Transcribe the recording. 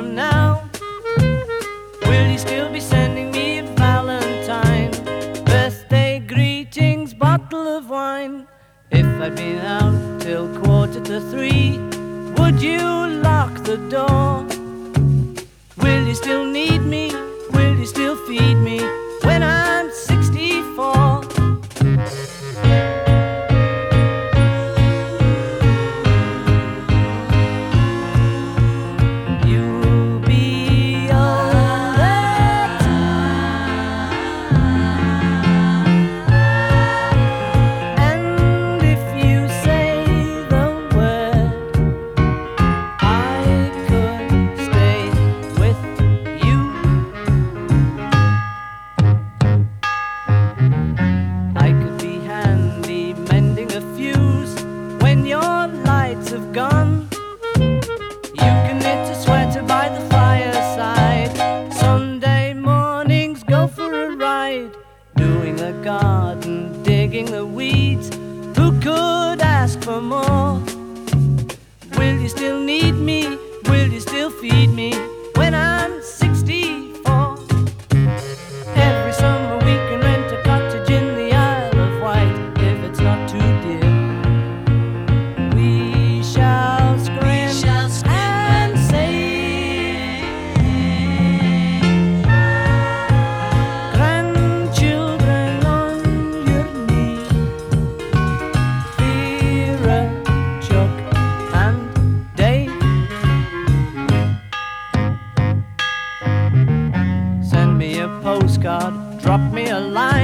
from now, will you still be sending me a Valentine? Birthday greetings, bottle of wine. If I'd been out till 2:45, would you lock the door? Will you still need me? Will you still feed me when I'm 64? You'll be older too, and if you say the word, I could stay with you. I could be handy mending a fuse when your lights have gone. You can knit a sweater by the fireside. Sunday mornings go for a ride, doing the garden, digging the weeds. Who could ask for more? Will you still need me? Will you still feed me when I'm 64? Every summer we can rent a cottage in the Isle of Wight, if it's not too dear. We shall scream and say, grandchildren on your knee, Vera, Chuck and Dave. Send me a postcard, drop me a line.